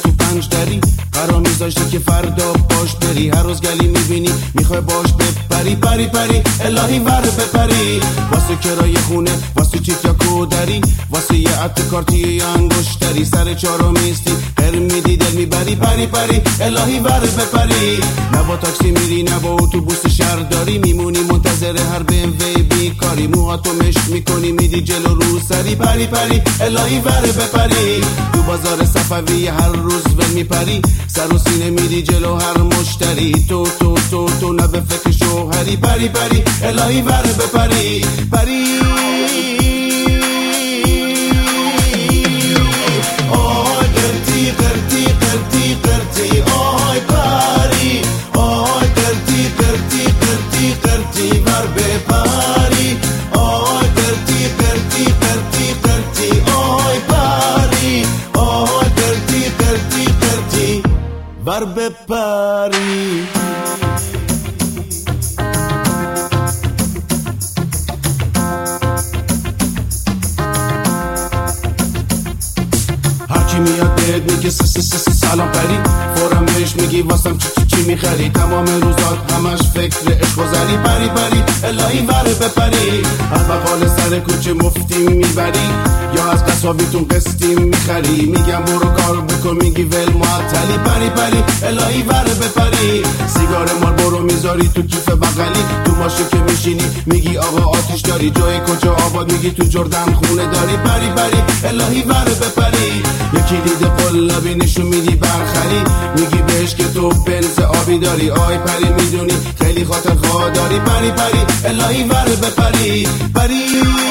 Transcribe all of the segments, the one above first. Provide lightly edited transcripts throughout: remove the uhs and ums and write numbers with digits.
تو پنج دری قرار میذاشتی که فردا باش بری، هر روز گلی میبینی میخوای باش بپری، پری پری الهی ور بپری، واسه کرایه خونه، واسه چیت یا کودری، واسه یه عطر کارتی یا انگشتری، سر چارو میستی هر میدی دل میبری، پری پری الهی ور بپری. نه با تاکسی میری نه با اتوبوس شهرداری، میمونی منتظر هر BMW بیکاری، موهاتو مشت میکنی میدی جلو رو سری، پری پری الهی ور بپری. تو بازار صفوی هر روز ول میپری، سر و سینه میدی جلو هر مشتری، تو نه به فکر شوهری، پری پری الهی ور بپری، پری آی قرتی قرتی قرتی قرتی آی پری، آی قرتی قرتی قرتی قرتی ور بپری، آی قرتی قرتی قرتی قرتی آی پری، آی قرتی قرتی قرتی ور بپری. هرکی میاد بهت میگه سلام پری، فورم بهش میگی واسم چی میخری، تمام روزات همش فکر عشق و زری، پری پری الهی ور بپری. از بقال سر کوچه مفتی میبری یا از قصابیتون قسطی میخری، میگم برو کار بکن میگی ول معطلی، پری پری الهی ور بپری. سیگار مال برو میذاری تو کیف بغلی، تو ماشین که میشینی میگی آقا آتیش داری، جای کجا آباد میگی تو جردن خونه داری، پری پری الهی ور بپری. یکی دیده قلابی نشون میدی برخری، میگی بهش که تو بنز آبی داری، آی پری میدونی خیلی خاطر خواه داری، پری پری الهی ور بپری، پری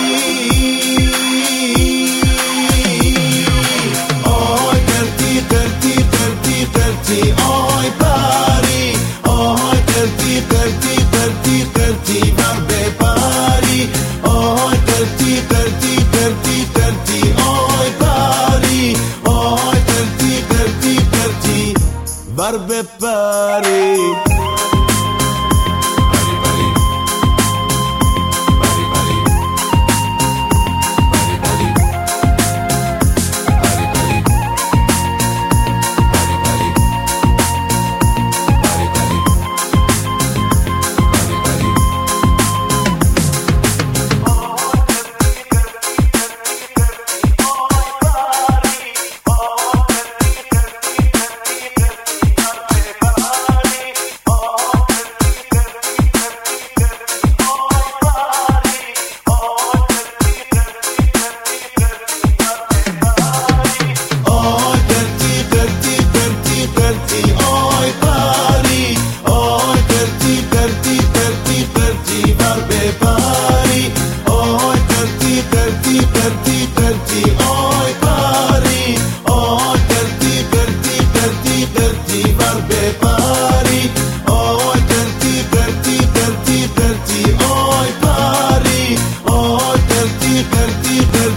آی قرتی قرتی قرتی قرتی آی پری، آی قرتی قرتی قرتی قرتی ور بپری، آی قرتی قرتی قرتی قرتی آی پری، آی قرتی قرتی قرتی ور بپری.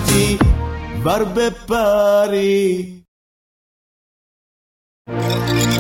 ور بپری.